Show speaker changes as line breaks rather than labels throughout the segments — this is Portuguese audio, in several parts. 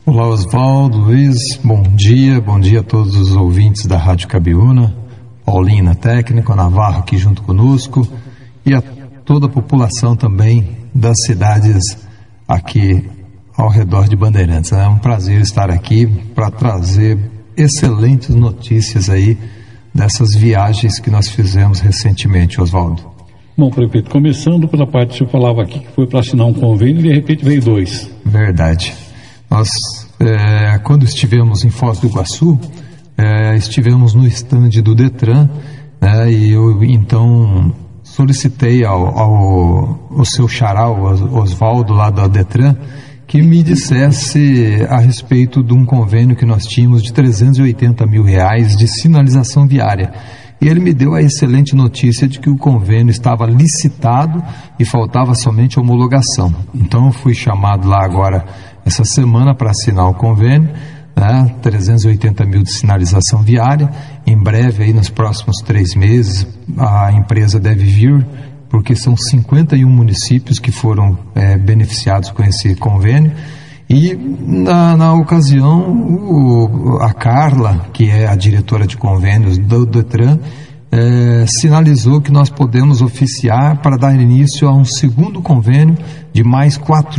Olá, Oswaldo, Luiz, bom dia a todos os ouvintes da Rádio Cabiúna, Paulinho na técnica, Navarro aqui junto conosco e a toda a população também das cidades aqui ao redor de Bandeirantes. É um prazer estar aqui para trazer excelentes notícias aí dessas viagens que nós fizemos recentemente, Oswaldo.
Bom, prefeito, começando pela parte que o senhor falava aqui, que foi para assinar um convênio e de repente veio 2.
Verdade. Nós, quando estivemos em Foz do Iguaçu, estivemos no estande do Detran, né, e eu então solicitei ao seu xará, o Oswaldo, lá da Detran, que me dissesse a respeito de um convênio que nós tínhamos de R$380 mil de sinalização viária. E ele me deu a excelente notícia de que o convênio estava licitado e faltava somente a homologação. Então eu fui chamado lá agora essa semana para assinar o convênio, né, 380 mil de sinalização viária. Em breve, aí nos próximos 3 meses, a empresa deve vir, porque são 51 municípios que foram beneficiados com esse convênio. E na ocasião, a Carla, que é a diretora de convênios do Detran, sinalizou que nós podemos oficiar para dar início a um segundo convênio de mais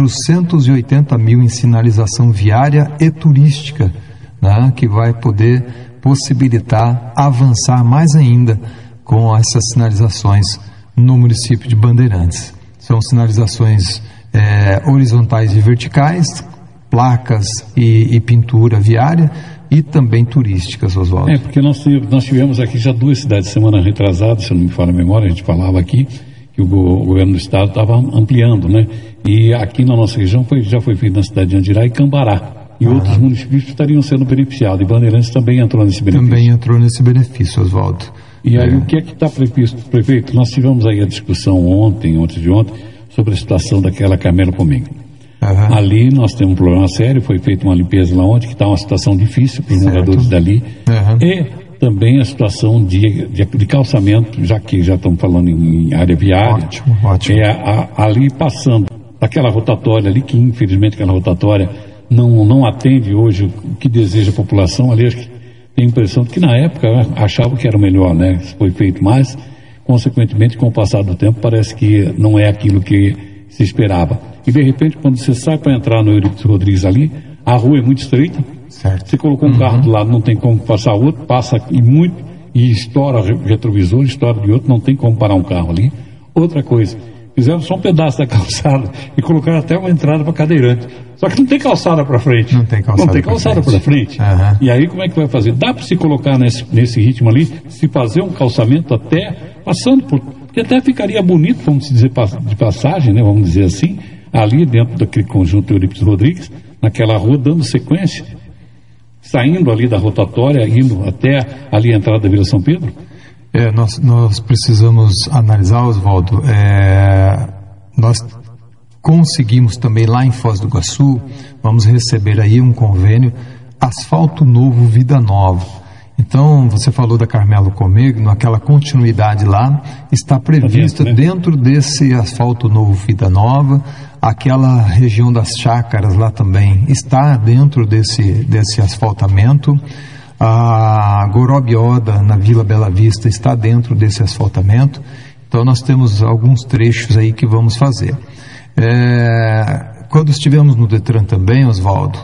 480 mil em sinalização viária e turística, né, que vai poder possibilitar avançar mais ainda com essas sinalizações no município de Bandeirantes. São sinalizações horizontais e verticais, placas e pintura viária e também turísticas, Oswaldo.
Porque nós tivemos aqui já 2 cidades semana retrasada, se eu não me falha a memória, a gente falava aqui que o governo do estado estava ampliando, né? E aqui na nossa região já foi feito na cidade de Andirá e Cambará. E outros municípios estariam sendo beneficiados. E Bandeirantes também entrou nesse benefício.
Também entrou nesse benefício, Oswaldo.
E aí o que é que está previsto, prefeito? Nós tivemos aí a discussão ontem sobre a situação daquela Carmelo Comim. Ali nós temos um problema sério, foi feita uma limpeza lá ontem, que está uma situação difícil para os moradores dali. E também a situação de calçamento, já que já estamos falando em área viária.
Ótimo.
Ali passando aquela rotatória ali, que infelizmente aquela rotatória não atende hoje o que deseja a população. Ali acho que tem a impressão de que na época achava que era melhor, né? Foi feito mais, consequentemente com o passar do tempo parece que não é aquilo que se esperava. E de repente, quando você sai para entrar no Eurípides Rodrigues ali, a rua é muito estreita.
Certo.
Você colocou um carro do lado, não tem como passar outro, passa e estoura retrovisor, estoura de outro, não tem como parar um carro ali. Outra coisa, fizeram só um pedaço da calçada e colocaram até uma entrada para cadeirante. Só que não tem calçada para frente.
Não tem calçada
para frente. E aí como é que vai fazer? Dá para se colocar nesse ritmo ali, se fazer um calçamento até passando por... que até ficaria bonito, vamos dizer, de passagem, né, vamos dizer assim, ali dentro daquele conjunto Eurípides Rodrigues, naquela rua, dando sequência, saindo ali da rotatória, indo até ali a entrada da Vila São Pedro?
Nós precisamos analisar, Oswaldo, nós conseguimos também lá em Foz do Iguaçu, vamos receber aí um convênio Asfalto Novo Vida Nova. Então, você falou da Carmelo Comegno, aquela continuidade lá está prevista dentro desse Asfalto Novo Vida Nova. Aquela região das chácaras lá também está dentro desse asfaltamento. A Gorobioda, na Vila Bela Vista, está dentro desse asfaltamento. Então, nós temos alguns trechos aí que vamos fazer. Quando estivemos no Detran também, Oswaldo,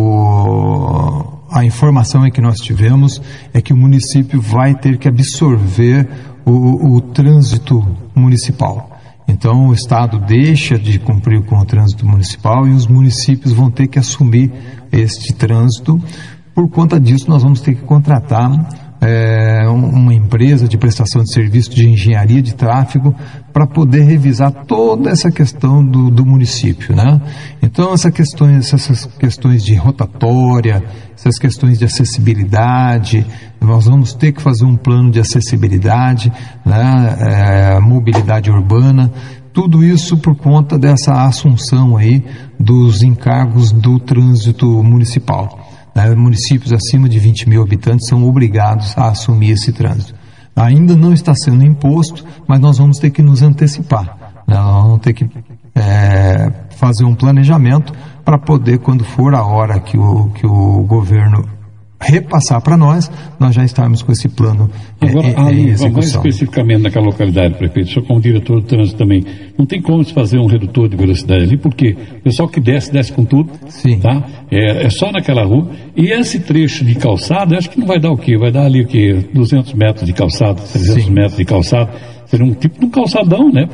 a informação que nós tivemos é que o município vai ter que absorver o trânsito municipal. Então o Estado deixa de cumprir com o trânsito municipal e os municípios vão ter que assumir este trânsito. Por conta disso, nós vamos ter que contratar uma empresa de prestação de serviço de engenharia de tráfego para poder revisar toda essa questão do município, né? Então essas questões de rotatória, essas questões de acessibilidade, nós vamos ter que fazer um plano de acessibilidade, né? Mobilidade urbana, tudo isso por conta dessa assunção aí dos encargos do trânsito municipal. Municípios acima de 20 mil habitantes são obrigados a assumir esse trânsito. Ainda não está sendo imposto, mas nós vamos ter que nos antecipar. Nós vamos ter que fazer um planejamento para poder, quando for a hora que o governo repassar para nós já estarmos com esse plano em execução.
Mais especificamente naquela localidade, prefeito, o senhor como diretor do trânsito também, não tem como se fazer um redutor de velocidade ali, porque o pessoal que desce com tudo.
Sim.
Tá? É só naquela rua, e esse trecho de calçada, acho que não vai dar o quê? Vai dar ali o quê? 200 metros de calçada, 300
Sim.
metros de calçada, seria um tipo de um calçadão, né?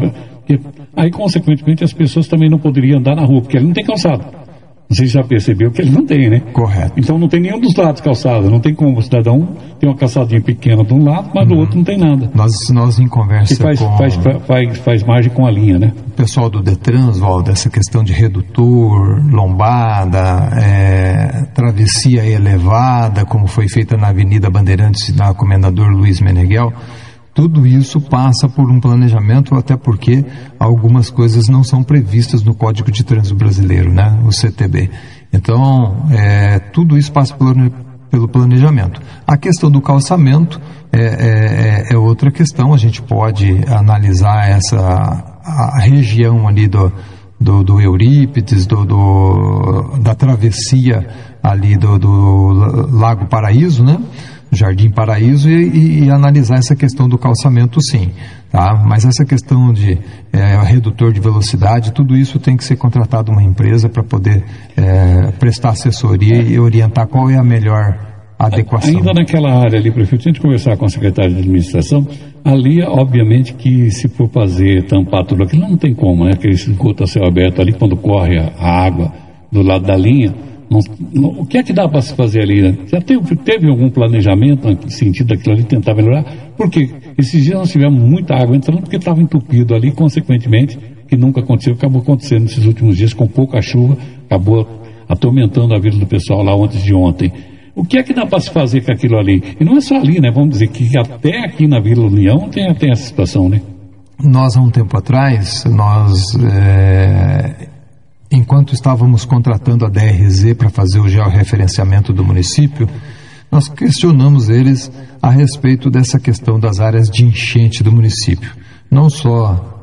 Aí, consequentemente, as pessoas também não poderiam andar na rua, porque ali não tem calçada. Você já percebeu que ele não tem, né?
Correto.
Então não tem nenhum dos lados calçada. Não tem como o cidadão ter uma calçadinha pequena de um lado, mas do outro não tem nada.
Nós em conversa
faz margem com a linha, né?
O pessoal do Detran, Oswaldo, essa questão de redutor, lombada, travessia elevada, como foi feita na Avenida Bandeirantes, na Comendador Luiz Meneghel, tudo isso passa por um planejamento, até porque algumas coisas não são previstas no Código de Trânsito Brasileiro, né? O CTB. Então, tudo isso passa pelo planejamento. A questão do calçamento é outra questão. A gente pode analisar a região ali do Eurípides, da travessia ali do Lago Paraíso, né? Jardim Paraíso e analisar essa questão do calçamento, sim, tá? Mas essa questão de redutor de velocidade, tudo isso tem que ser contratado uma empresa para poder prestar assessoria e orientar qual é a melhor adequação.
Ainda naquela área ali, prefeito, se a gente conversar com a secretária de administração, ali, obviamente, que se for tampar tudo aquilo, não tem como, né? Aquele esgoto a céu aberto ali, quando corre a água do lado da linha, o que é que dá para se fazer ali, né? Já teve algum planejamento no sentido daquilo ali, tentar melhorar? Porque esses dias nós tivemos muita água entrando porque estava entupido ali, consequentemente, que nunca aconteceu, acabou acontecendo nesses últimos dias com pouca chuva, acabou atormentando a vida do pessoal lá antes de ontem. O que é que dá para se fazer com aquilo ali? E não é só ali, né? Vamos dizer que até aqui na Vila União tem essa situação, né?
Nós, há um tempo atrás, enquanto estávamos contratando a DRZ para fazer o georreferenciamento do município, nós questionamos eles a respeito dessa questão das áreas de enchente do município. Não só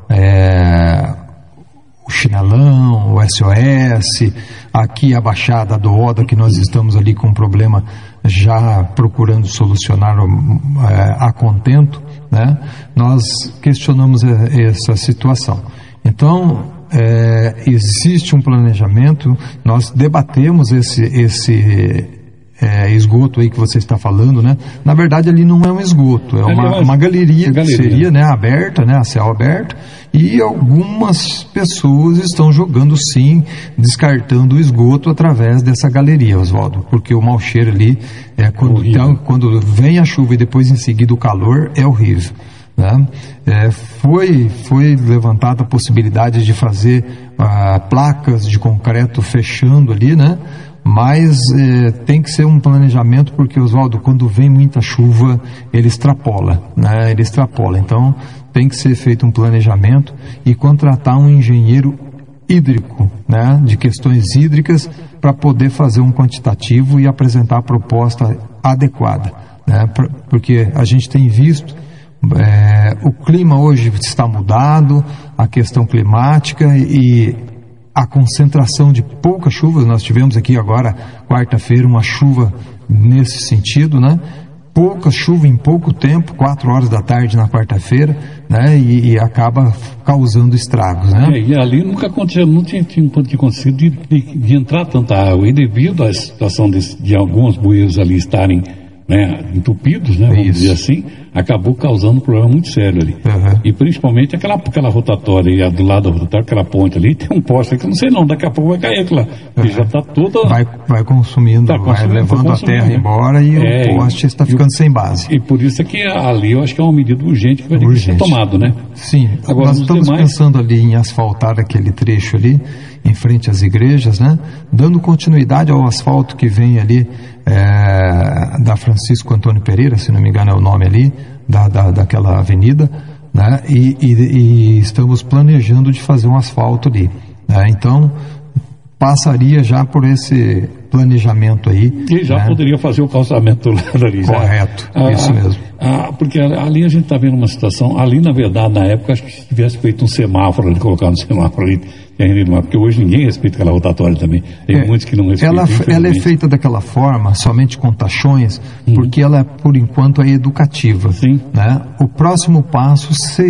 o Chinelão, o SOS, aqui a Baixada do Oda, que nós estamos ali com um problema já procurando solucionar a contento, né? Nós questionamos essa situação. Então, existe um planejamento, nós debatemos esse esgoto aí que você está falando, né? Na verdade, ali não é um esgoto, é uma galeria que seria, né, aberta, né, a céu aberto, e algumas pessoas estão jogando, sim, descartando o esgoto através dessa galeria, Oswaldo, porque o mau cheiro ali, quando vem a chuva e depois em seguida o calor, é horrível. Né? Foi levantada a possibilidade de fazer placas de concreto fechando ali, né? Mas tem que ser um planejamento, porque, Oswaldo, quando vem muita chuva, ele extrapola, né? Ele extrapola. Então, tem que ser feito um planejamento e contratar um engenheiro hídrico, né? De questões hídricas, para poder fazer um quantitativo e apresentar a proposta adequada, né? Porque a gente tem visto o clima hoje está mudado, a questão climática e a concentração de poucas chuvas. Nós tivemos aqui agora, quarta-feira, uma chuva nesse sentido, né? Pouca chuva em pouco tempo, 4 horas da tarde na quarta-feira, né? E acaba causando estragos, né?
E ali nunca aconteceu, não tinha acontecido de entrar tanta água, e devido à situação de alguns bueiros ali estarem, né, entupidos, né, vamos dizer assim, acabou causando um problema muito sério ali.
Uhum.
E principalmente aquela rotatória, e do lado da rotatória, aquela ponte ali, tem um poste ali que eu não sei não, daqui a pouco vai cair aquilo lá. Uhum. Já está toda...
Vai consumindo, vai levando a terra embora e o poste está ficando sem base.
E por isso é que ali eu acho que é uma medida urgente que vai ter que ser tomado, né?
Sim, agora nós estamos pensando ali em asfaltar aquele trecho ali, em frente às igrejas, né? Dando continuidade ao asfalto que vem ali da Francisco Antônio Pereira, se não me engano é o nome ali, daquela avenida, né? E estamos planejando de fazer um asfalto ali, né? Então, passaria já por esse planejamento aí.
E já poderia fazer o calçamento do lado ali.
Correto, isso mesmo.
Porque ali a gente está vendo uma situação, ali na verdade na época acho que se tivesse feito um semáforo ali, colocado um semáforo ali, porque hoje ninguém respeita aquela rotatória também, tem muitos que não respeitam.
Ela é feita daquela forma, somente com tachões, porque ela por enquanto é educativa.
Sim.
Né? O próximo passo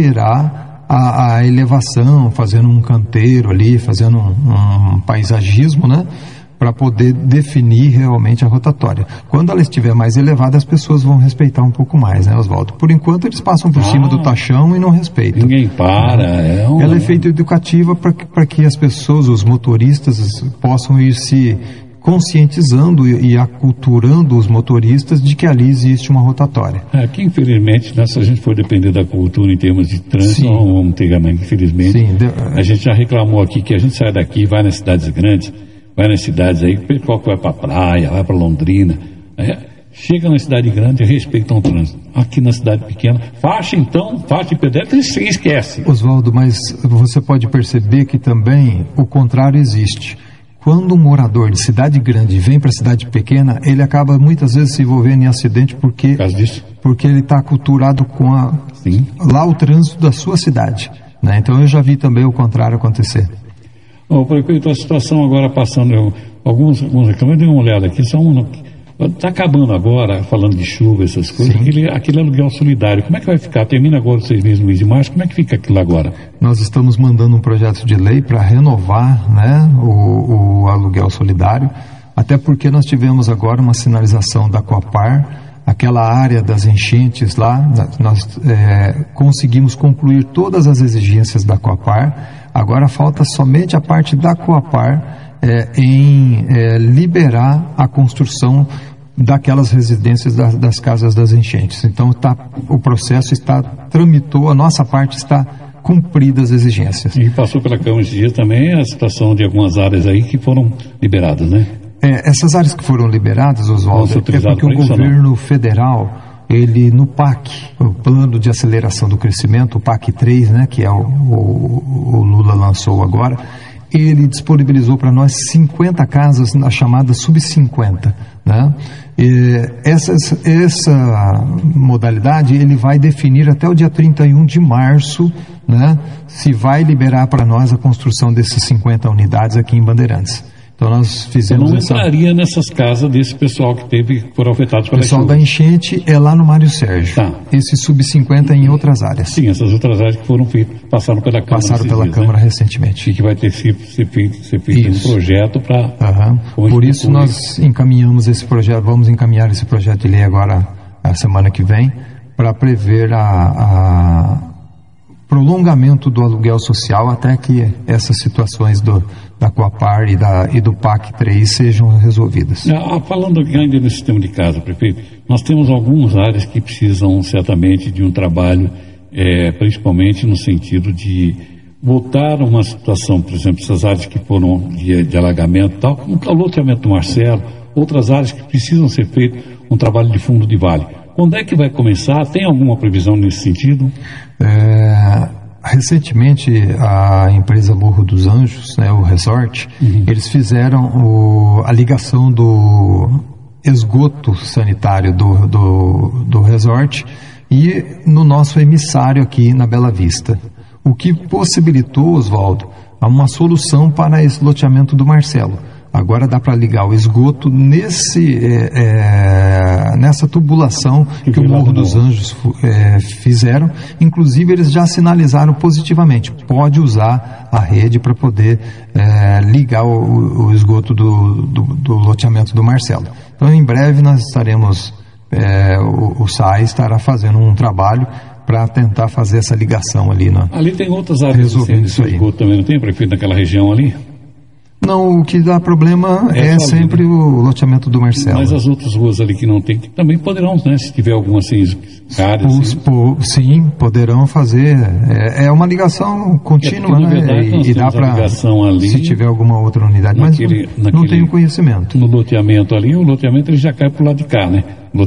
será a elevação, fazendo um canteiro ali, fazendo um paisagismo, né? Para poder definir realmente a rotatória. Quando ela estiver mais elevada, as pessoas vão respeitar um pouco mais, né, Oswaldo? Por enquanto, eles passam por cima do tachão e não respeitam.
Ninguém para.
Ela é feita educativa para que as pessoas, os motoristas, possam ir se conscientizando e aculturando os motoristas de que ali existe uma rotatória.
Aqui, infelizmente, se a gente for depender da cultura em termos de trânsito, não vamos ter, infelizmente.
Sim.
A gente já reclamou aqui que a gente sai daqui, vai nas cidades grandes, vai nas cidades aí, o pessoal que vai para a praia, vai para Londrina, chega na cidade grande e respeitam o trânsito. Aqui na cidade pequena, faixa de pedestre, esquece.
Oswaldo, mas você pode perceber que também o contrário existe. Quando um morador de cidade grande vem para cidade pequena, ele acaba muitas vezes se envolvendo em acidente porque ele está aculturado com lá o trânsito da sua cidade. Né? Então eu já vi também o contrário acontecer.
Prefeito, a situação agora passando, alguns reclamantes, dê uma olhada aqui, está acabando agora, falando de chuva, essas coisas, aquele aluguel solidário, como é que vai ficar? Termina agora os 6 meses no mês de março, como é que fica aquilo agora?
Nós estamos mandando um projeto de lei para renovar, né, o aluguel solidário, até porque nós tivemos agora uma sinalização da Coapar, aquela área das enchentes lá, nós conseguimos concluir todas as exigências da Coapar. Agora falta somente a parte da Coapar em liberar a construção daquelas residências das casas das enchentes. Então o processo tramitou, a nossa parte está cumprida as exigências.
E passou pela Câmara esses dias também a situação de algumas áreas aí que foram liberadas, né?
Essas áreas que foram liberadas, Oswaldo, é porque o governo federal, ele no PAC, o Plano de Aceleração do Crescimento, o PAC 3, né, que o Lula lançou agora, ele disponibilizou para nós 50 casas na chamada Sub-50, né? Essa modalidade ele vai definir até o dia 31 de março, né, se vai liberar para nós a construção desses 50 unidades aqui em Bandeirantes. Então nós fizemos.
Eu não entraria nessas casas desse pessoal que foram afetados pela chuva.
O pessoal da enchente é lá no Mário Sérgio.
Tá.
Esse Sub-50 em outras áreas.
Sim, essas outras áreas que foram feitas, passaram pela Câmara.
Passaram pela Câmara recentemente.
E que vai ter ser feito um projeto para.
Por isso nós encaminhamos esse projeto, vamos encaminhar esse projeto de lei agora, a semana que vem, para prever prolongamento do aluguel social até que essas situações da Coapar e do PAC 3 sejam resolvidas.
Falando ainda nesse sistema de casa, prefeito, nós temos algumas áreas que precisam certamente de um trabalho, principalmente no sentido de voltar a uma situação, por exemplo, essas áreas que foram de alagamento, tal, como o loteamento do Marcelo, outras áreas que precisam ser feito um trabalho de fundo de vale. Quando é que vai começar? Tem alguma previsão nesse sentido?
Recentemente, a empresa Morro dos Anjos, né, o resort, eles fizeram a ligação do esgoto sanitário do resort e no nosso emissário aqui na Bela Vista. O que possibilitou, Oswaldo, uma solução para esse loteamento do Marcelo. Agora dá para ligar o esgoto nessa tubulação que o Morro dos Anjos fizeram. Inclusive, eles já sinalizaram positivamente. Pode usar a rede para poder ligar o esgoto do loteamento do Marcelo. Então, em breve, nós estaremos... o SAI estará fazendo um trabalho para tentar fazer essa ligação ali.
Ali tem outras áreas de esgoto também, não tem, prefeito, naquela região ali?
Não, o que dá problema é sempre o loteamento do Marcelo.
Mas as outras ruas ali que não tem, que também poderão, né? Se tiver alguma áreas.
Sim, poderão fazer. É uma ligação contínua, né?
Verdade,
e dá para, se tiver alguma outra unidade. Mas não tenho conhecimento.
No loteamento ali, o loteamento ele já cai pro lado de cá, né? O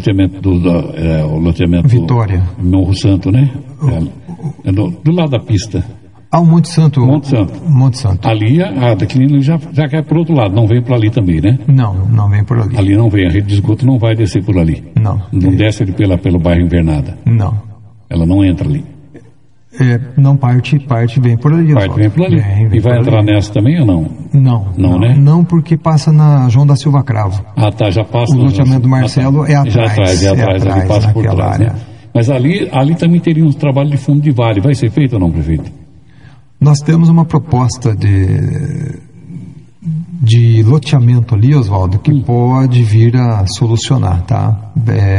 loteamento
Vitória.
Morro Santo, né? Do lado da pista.
O Monte Santo.
Monte Santo. Ali a Declínio já cai por outro lado, não vem por ali também, né?
Não vem por ali.
Ali não vem, a rede de esgoto não vai descer por ali.
Não.
Não desce ali pelo bairro Invernada.
Não.
Ela não entra ali.
Não, parte vem por ali.
Vem por ali. Vem e vai entrar ali. Nessa também ou não?
Não,
né?
Não, porque passa na João da Silva Cravo.
Tá, já passa.
O loteamento do Marcelo é atrás.
É atrás, ali passa por trás,
área.
Né? Mas ali também teria um trabalho de fundo de vale. Vai ser feito ou não, prefeito?
Nós temos uma proposta de loteamento ali, Oswaldo, que pode vir a solucionar, tá?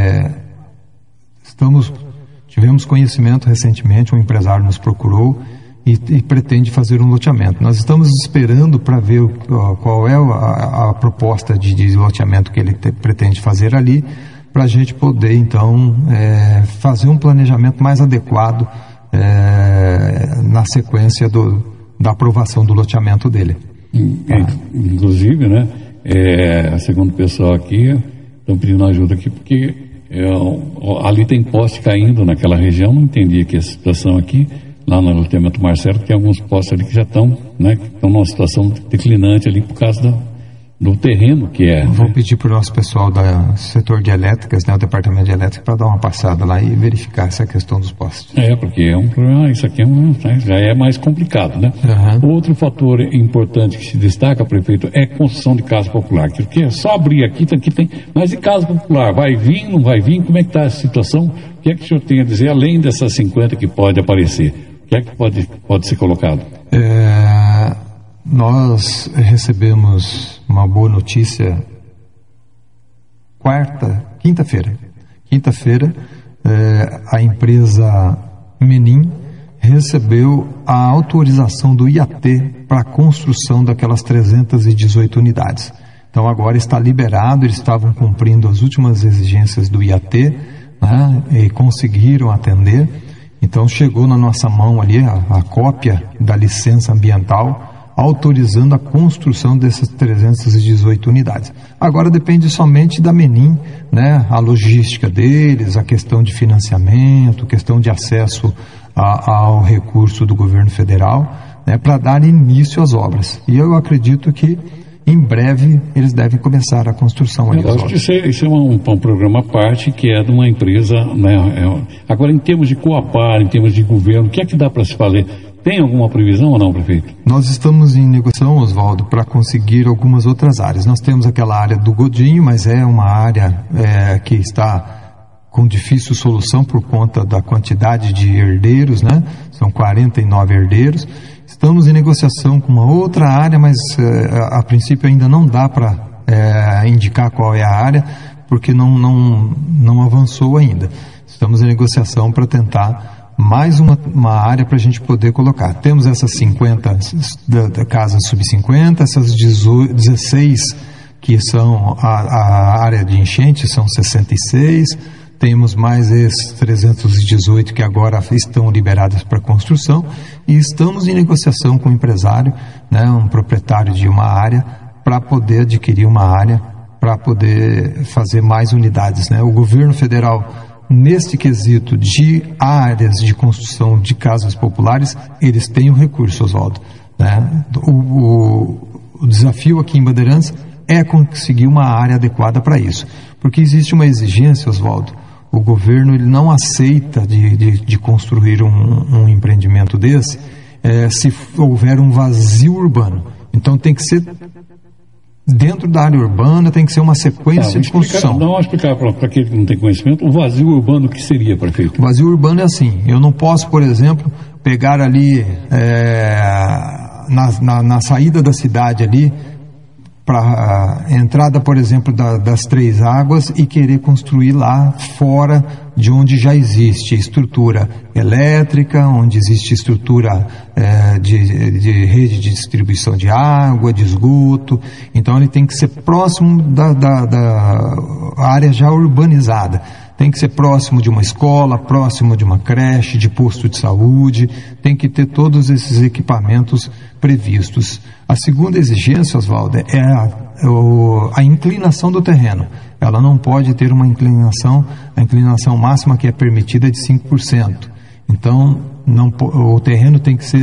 Tivemos conhecimento recentemente, um empresário nos procurou e pretende fazer um loteamento. Nós estamos esperando para ver qual é a proposta de loteamento que ele pretende fazer ali, para a gente poder, então, fazer um planejamento mais adequado na sequência da aprovação do loteamento dele.
Inclusive, né, segundo o pessoal aqui, estão pedindo ajuda aqui, porque ali tem poste caindo naquela região, não entendi aqui a situação aqui, lá no loteamento Marcelo, tem alguns postes ali que já estão, né, que estão numa situação declinante ali por causa do terreno que é.
Vou pedir para o nosso pessoal do setor de elétricas, né, o departamento de elétrica, para dar uma passada lá e verificar essa questão dos postes.
Porque é um problema, isso aqui já é mais complicado, né? Outro fator importante que se destaca, prefeito, é a construção de casa popular, que é só abrir aqui tem, mas e casa popular, vai vir, não vai vir, como é que está essa situação? O que é que o senhor tem a dizer, além dessas 50 que pode aparecer? O que é que pode ser colocado?
Nós recebemos uma boa notícia quinta-feira. A empresa Menin recebeu a autorização do IAT para a construção daquelas 318 unidades. Então agora está liberado, eles estavam cumprindo as últimas exigências do IAT, né, e conseguiram atender. Então chegou na nossa mão ali a cópia da licença ambiental autorizando a construção dessas 318 unidades. Agora depende somente da Menin, né, a logística deles, a questão de financiamento, questão de acesso ao recurso do governo federal, né, para dar início às obras. E eu acredito que em breve eles devem começar a construção.
Eu acho que isso é um programa à parte, que é de uma empresa, né? Agora, em termos de Coapar, em termos de governo, o que é que dá para se fazer? Tem alguma previsão ou não, prefeito?
Nós estamos em negociação, Oswaldo, para conseguir algumas outras áreas. Nós temos aquela área do Godinho, mas é uma área que está com difícil solução por conta da quantidade de herdeiros, né? São 49 herdeiros. Estamos em negociação com uma outra área, mas a princípio ainda não dá para indicar qual é a área, porque não avançou ainda. Estamos em negociação para tentar mais uma área para a gente poder colocar. Temos essas 50 da casas sub-50, essas 16 que são a área de enchente, são 66, temos mais esses 318 que agora estão liberadas para construção, e estamos em negociação com um empresário, né, um proprietário de uma área, para poder adquirir uma área, para poder fazer mais unidades, né? O governo federal, neste quesito de áreas de construção de casas populares, eles têm o recurso, Oswaldo, né? O desafio aqui em Bandeirantes é conseguir uma área adequada para isso, porque existe uma exigência, Oswaldo. O governo ele não aceita de construir um empreendimento desse se houver um vazio urbano. Então tem que ser dentro da área urbana, tem que ser uma sequência de construção.
Vamos explicar para aquele que não tem conhecimento, o vazio urbano, o que seria, prefeito?
O vazio urbano é assim, eu não posso, por exemplo, pegar ali na saída da cidade ali, para a entrada, por exemplo, das Três Águas, e querer construir lá fora de onde já existe estrutura elétrica, onde existe estrutura de rede de distribuição de água, de esgoto. Então ele tem que ser próximo da área já urbanizada. Tem que ser próximo de uma escola, próximo de uma creche, de posto de saúde, tem que ter todos esses equipamentos previstos. A segunda exigência, Oswaldo, é a inclinação do terreno. Ela não pode ter uma inclinação, a inclinação máxima que é permitida é de 5%. Então, o terreno tem que ser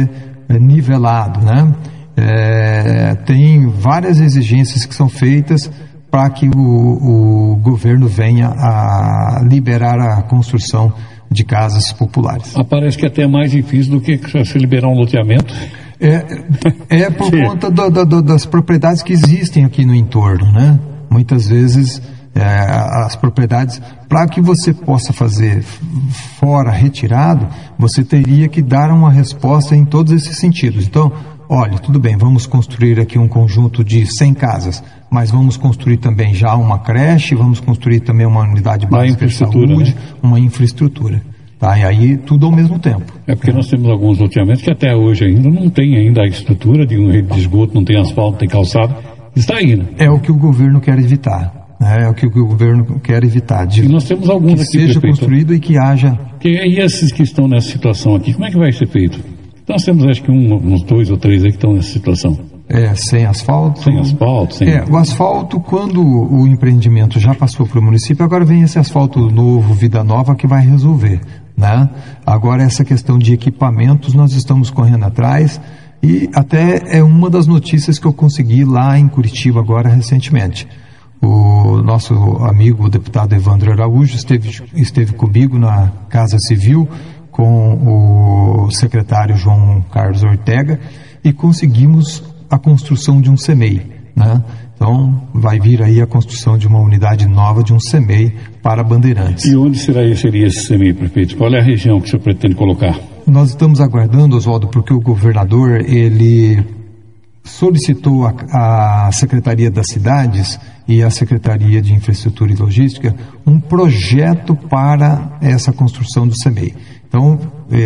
nivelado, né? Tem várias exigências que são feitas para que o governo venha a liberar a construção de casas populares.
Parece que é até mais difícil do que se liberar um loteamento.
Por conta das propriedades que existem aqui no entorno, né? Muitas vezes as propriedades, para que você possa fazer fora retirado, você teria que dar uma resposta em todos esses sentidos. Então, olha, tudo bem, vamos construir aqui um conjunto de 100 casas, mas vamos construir também já uma creche, vamos construir também uma unidade básica de saúde, né? Uma infraestrutura. Tá? E aí tudo ao mesmo tempo.
Porque nós temos alguns loteamentos que até hoje ainda não tem ainda a estrutura de um rede de esgoto, não tem asfalto, não tem calçado. Está aí, né?
É o que o governo quer evitar. É o que o governo quer evitar.
E nós temos alguns
que
aqui,
seja
prefeito,
construído e que haja...
E esses que estão nessa situação aqui, como é que vai ser feito? Nós temos acho que uns 2 ou 3 aí que estão nessa situação.
Sem asfalto?
Sem asfalto,
o asfalto, quando o empreendimento já passou para o município, agora vem esse asfalto novo, Vida Nova, que vai resolver, né? Agora essa questão de equipamentos nós estamos correndo atrás e até é uma das notícias que eu consegui lá em Curitiba agora recentemente. O nosso amigo, o deputado Evandro Araújo, esteve comigo na Casa Civil com o secretário João Carlos Ortega e conseguimos a construção de um CEMEI, né? Então vai vir aí a construção de uma unidade nova de um CEMEI para Bandeirantes.
E onde seria esse CEMEI, prefeito? Qual é a região que o senhor pretende colocar?
Nós estamos aguardando, Oswaldo, porque o governador, ele solicitou a Secretaria das Cidades e a Secretaria de Infraestrutura e Logística um projeto para essa construção do CEMEI. Então,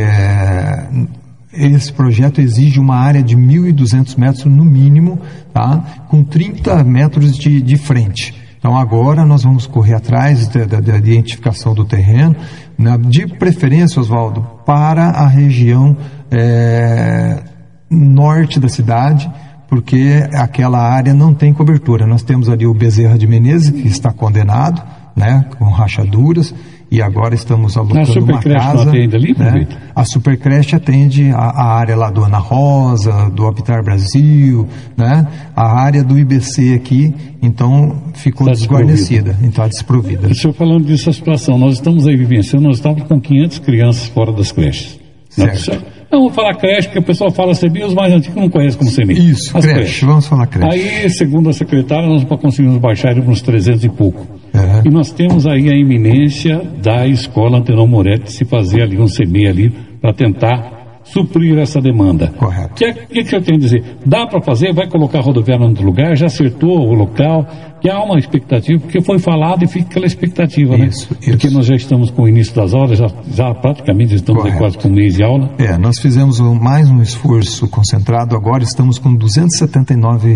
esse projeto exige uma área de 1.200 metros no mínimo, tá? Com 30 metros de frente. Então agora nós vamos correr atrás da identificação do terreno, né? De preferência, Oswaldo, para a região norte da cidade, porque aquela área não tem cobertura. Nós temos ali o Bezerra de Menezes, que está condenado, né, com rachaduras, e agora estamos alocando uma casa. Não atende ali, né? A Supercreche atende a área lá do Ana Rosa, do Habitar Brasil, né? A área do IBC aqui, então ficou desguarnecida, está desprovida.
O senhor falando dessa situação, nós estamos aí vivenciando, nós estamos com 500 crianças fora das creches.
Certo.
Não vou falar creche, porque o pessoal fala CEMEI, os mais antigos não conhecem como CEMEI.
Isso, creche, vamos falar creche.
Aí, segundo a secretária, nós conseguimos baixar uns 300 e pouco.
Uhum.
E nós temos aí a iminência da escola Antenor Moretti se fazer ali um CEMEI ali para tentar suprir essa demanda.
Correto.
O que eu tenho a dizer? Dá para fazer? Vai colocar a rodoviária em outro lugar? Já acertou o local? Que há uma expectativa, porque foi falado e fica aquela expectativa,
isso,
né? Porque nós já estamos com o início das aulas, já praticamente estamos aí quase com um mês de aula.
Nós fizemos mais um esforço concentrado, agora estamos com 279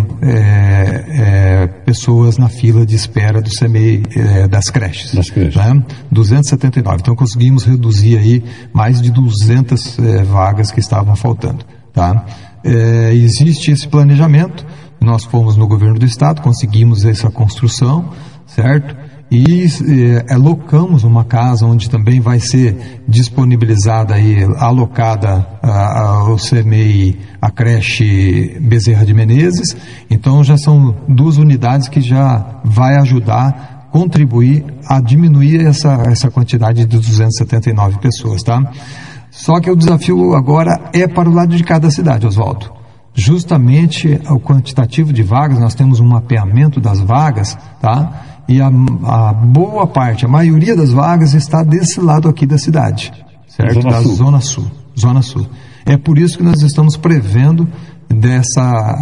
pessoas na fila de espera do CEMEI das creches.
Das creches.
Né? 279, então conseguimos reduzir aí mais de 200 vagas que estavam faltando, tá? Existe esse planejamento. Nós fomos no governo do estado, conseguimos essa construção, certo? E alocamos uma casa onde também vai ser disponibilizada aí, alocada ao CEMEI, a creche Bezerra de Menezes. Então já são 2 unidades que já vai ajudar, contribuir a diminuir essa quantidade de 279 pessoas, tá? Só que o desafio agora é para o lado de cada cidade, Oswaldo. Justamente o quantitativo de vagas, nós temos um mapeamento das vagas, tá? E a boa parte, a maioria das vagas está desse lado aqui da cidade, certo? Da Zona Sul. Zona Sul. É por isso que nós estamos prevendo dessa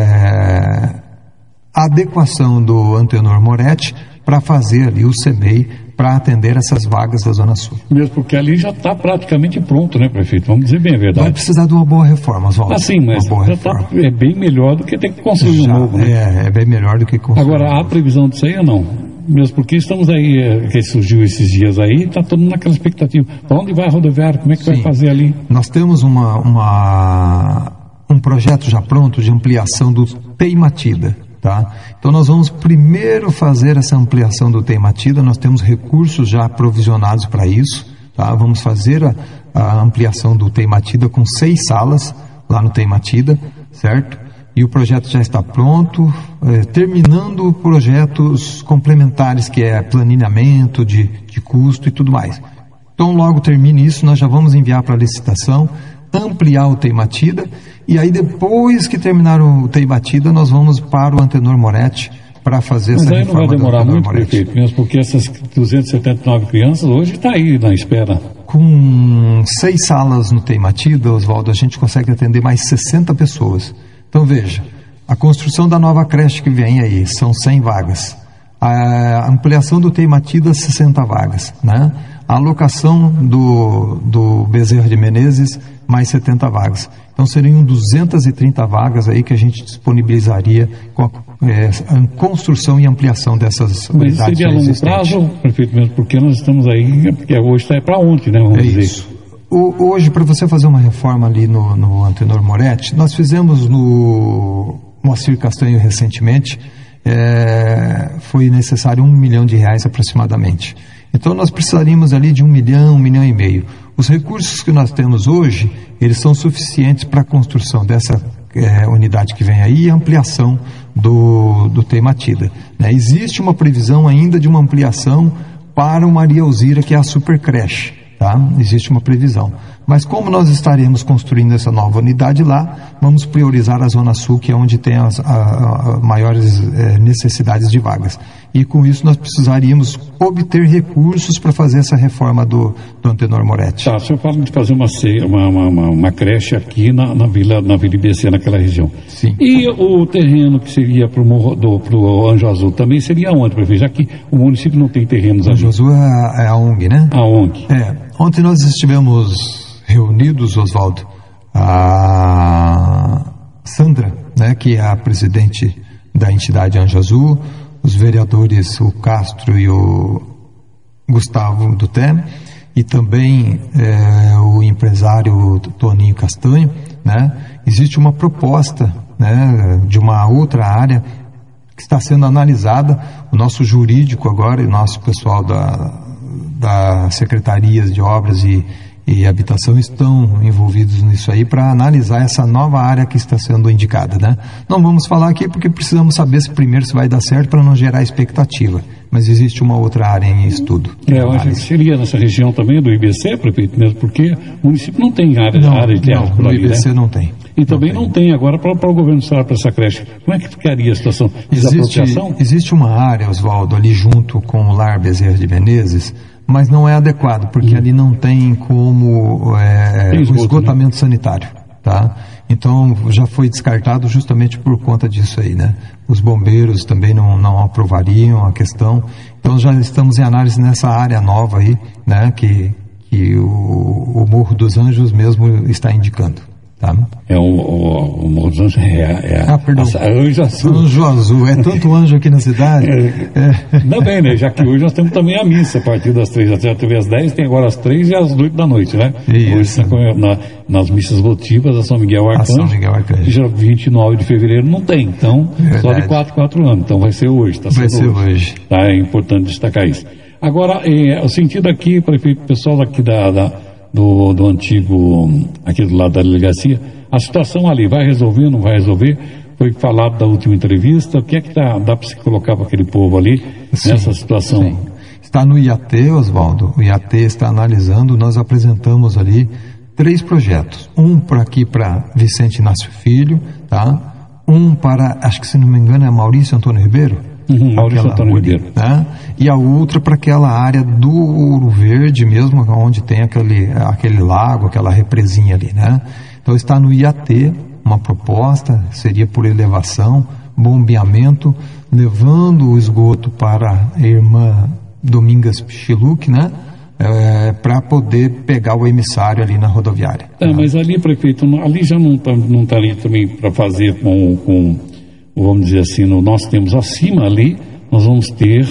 adequação do Antenor Moretti para fazer ali o CEMEI para atender essas vagas da Zona Sul.
Mesmo porque ali já está praticamente pronto, né, prefeito? Vamos dizer bem a verdade.
Vai precisar de uma boa reforma, Oswaldo.
Assim, mas é bem melhor do que ter que construir um novo, né?
É bem melhor do que construir.
Agora, há previsão disso aí ou não? Mesmo porque estamos aí, que surgiu esses dias aí, está todo mundo naquela expectativa. Para onde vai a rodoviária? Como é que vai fazer ali?
Nós temos um projeto já pronto de ampliação do Teimatida. Tá? Então nós vamos primeiro fazer essa ampliação do Teimatida, nós temos recursos já provisionados para isso, tá? Vamos fazer a ampliação do Teimatida com 6 salas, lá no Teimatida, certo? E o projeto já está pronto, terminando projetos complementares, que é planejamento de custo e tudo mais. Então, logo termine isso, nós já vamos enviar para a licitação, ampliar o Teimatida, e aí depois que terminar o Teimatida, nós vamos para o Antenor Moretti para fazer essa reforma.
Mas aí não vai demorar muito, prefeito, mesmo porque essas 279 crianças hoje estão aí na espera.
Com 6 salas no Teimatida, Oswaldo, a gente consegue atender mais 60 pessoas. Então veja, a construção da nova creche que vem aí, são 100 vagas. A ampliação do Teimatida, 60 vagas, né? A alocação do Bezerra de Menezes, mais 70 vagas. Então seriam 230 vagas aí que a gente disponibilizaria com a construção e ampliação dessas unidades.
Mas seria a longo prazo, prefeito, mesmo porque nós estamos aí, porque hoje está para ontem, né? Vamos dizer.
Isso. Hoje, para você fazer uma reforma ali no Antenor Moretti, nós fizemos no Moacir Castanho recentemente, foi necessário R$1 milhão aproximadamente. Então nós precisaríamos ali de 1 milhão, 1,5 milhão. Os recursos que nós temos hoje, eles são suficientes para a construção dessa unidade que vem aí e a ampliação do Teimatida, né? Existe uma previsão ainda de uma ampliação para o Maria Alzira, que é a super creche, tá? Existe uma previsão. Mas como nós estaremos construindo essa nova unidade lá, vamos priorizar a Zona Sul, que é onde tem as maiores necessidades de vagas. E com isso nós precisaríamos obter recursos para fazer essa reforma do Antenor Moretti.
Tá, o senhor fala de fazer uma creche aqui na Vila IBC, naquela região.
Sim.
E o terreno que seria para o Anjo Azul também seria onde, prefeito? Já que o município não tem terrenos ali.
Anjo Azul é a ONG, né?
A ONG.
Ontem nós estivemos reunidos, Oswaldo, a Sandra, né, que é a presidente da entidade Anjo Azul, os vereadores, o Castro e o Gustavo Duté, e também o empresário Toninho Castanho, né? Existe uma proposta, né, de uma outra área que está sendo analisada. O nosso jurídico agora e o nosso pessoal da Secretarias de Obras e Habitação estão envolvidos nisso aí para analisar essa nova área que está sendo indicada, né? Não vamos falar aqui porque precisamos saber primeiro se vai dar certo para não gerar expectativa, mas existe uma outra área em estudo.
Eu acho que seria nessa região também do IBC, prefeito, mesmo porque o município não tem área de arte por ali,
no IBC, né? Não tem.
E também não tem agora para o governo estar para essa creche. Como é que ficaria a situação? Desapropriação?
Existe uma área, Oswaldo, ali junto com o Lar Bezerra de Menezes, mas não é adequado, porque ali não tem como o esgotamento, né, sanitário, tá? Então já foi descartado justamente por conta disso aí, né? Os bombeiros também não aprovariam a questão, então já estamos em análise nessa área nova aí, né? Que o Morro dos Anjos mesmo está indicando. Tá?
O Morro dos Anjos
perdão.
Anjo Azul.
Anjo Azul, é tanto anjo aqui na cidade.
Ainda bem, né? Já que hoje nós temos também a missa a partir das 3, já teve às 10, tem agora às 3 e às 8 da noite, né?
Isso.
Hoje nas missas votivas a São Miguel Arcanjo. Já 29 de fevereiro não tem, então só de 4 anos, então vai ser hoje.
Vai ser hoje.
Tá? É importante destacar isso. Agora, o sentido aqui, prefeito, pessoal aqui do antigo, aqui do lado da delegacia, a situação ali vai resolver, não vai resolver? Foi falado da última entrevista, o que é que dá para se colocar para aquele povo ali, nessa situação?
Sim. Está no IAT, Oswaldo, o IAT está analisando, nós apresentamos ali 3 projetos, um para aqui para Vicente Inácio Filho, tá? Um para, acho que se não me engano é Maurício Antônio Ribeiro,
Maurício Antônio Ribeiro,
né? E a outra para aquela área do Ouro Verde mesmo, onde tem aquele lago, aquela represinha ali, né? Então está no IAT uma proposta, seria por elevação, bombeamento, levando o esgoto para a irmã Domingas Pichiluc, né? Para poder pegar o emissário ali na rodoviária.
Mas ali, prefeito, ali já não estaria também para fazer com vamos dizer assim, nós temos acima ali, nós vamos ter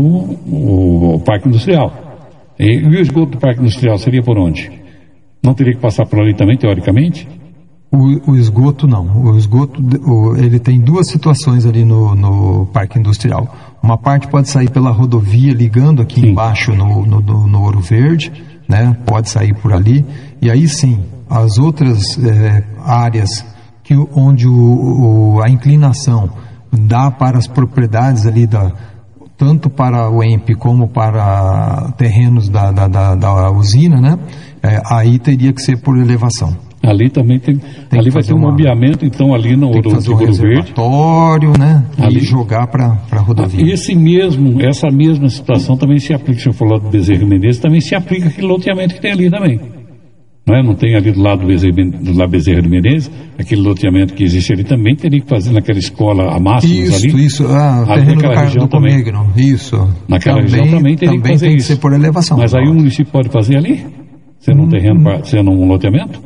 o Parque Industrial. E o esgoto do Parque Industrial seria por onde? Não teria que passar por ali também, teoricamente?
O esgoto não. O esgoto, ele tem 2 situações ali no Parque Industrial. Uma parte pode sair pela rodovia, ligando aqui embaixo no Ouro Verde, né? Pode sair por ali. E aí sim, as outras áreas onde a inclinação dá para as propriedades ali tanto para o EMP como para terrenos da usina, né? Aí teria que ser por elevação.
Ali também ali vai ter um mapeamento, então ali no
tem que fazer um reservatório, né? Ali, e jogar para a rodovia.
Essa mesma situação também se aplica, se eu falar do Bezerra Menezes, também se aplica aquele loteamento que tem ali também. Não tem ali do lado do Bezerra de Menezes, aquele loteamento que existe ali também teria que fazer naquela escola a máximos ali.
Isso, terreno naquela região do Comegno, isso.
Naquela região também teria que fazer
tem
isso.
Que ser por elevação.
Mas aí o município pode fazer ali? Sendo um terreno, sendo um loteamento?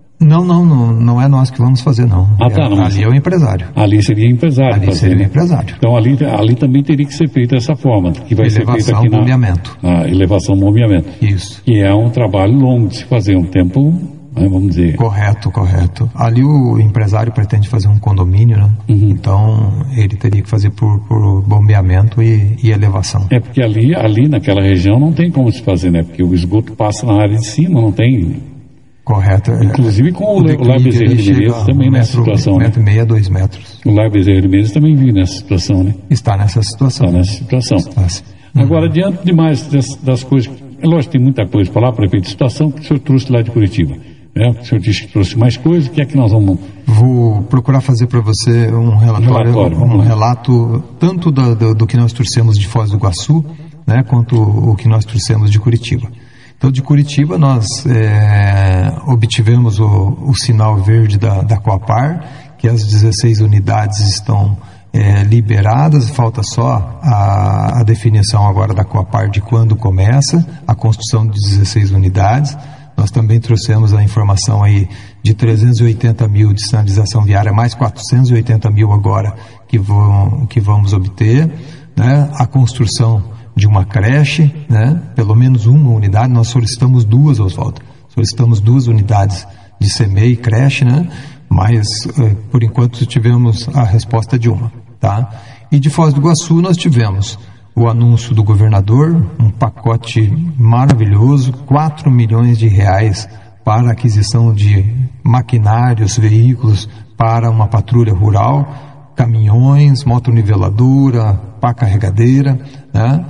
Não é nós que vamos fazer, não. Ali é o empresário.
Ali seria empresário.
Ali seria empresário.
Então ali também teria que ser feito dessa forma, que vai ser feito aqui na elevação bombeamento.
Isso.
Que é um trabalho longo de se fazer, um tempo, vamos dizer.
Correto. Ali o empresário pretende fazer um condomínio, né? Uhum. Então ele teria que fazer por bombeamento e elevação.
Porque ali naquela região não tem como se fazer, né? Porque o esgoto passa na área de cima, não tem.
Correto.
Inclusive com o Lar Bezerra de Menezes também nessa situação.
1,5 a 2 metros.
O Lar Bezerra de Menezes também vive nessa situação, né?
Está nessa situação.
Agora, diante de mais das coisas, é lógico que tem muita coisa para lá, prefeito, situação que o senhor trouxe lá de Curitiba. O senhor disse que trouxe mais coisas, o que é que nós vamos...
Vou procurar fazer para você um relato tanto do que nós trouxemos de Foz do Iguaçu, né, quanto o que nós trouxemos de Curitiba. Então, de Curitiba, nós obtivemos o sinal verde da Coapar, que as 16 unidades estão liberadas, falta só a definição agora da Coapar de quando começa a construção de 16 unidades. Nós também trouxemos a informação aí de 380 mil de sinalização viária, mais 480 mil agora que vamos obter, né? A construção de uma creche, né? Pelo menos uma unidade, nós solicitamos duas, Oswaldo. Solicitamos 2 unidades de CMEI e creche, né? Mas, por enquanto, tivemos a resposta de uma, tá? E de Foz do Iguaçu nós tivemos o anúncio do governador, um pacote maravilhoso, 4 milhões de reais para a aquisição de maquinários, veículos para uma patrulha rural, caminhões, motoniveladora, pá carregadeira, né?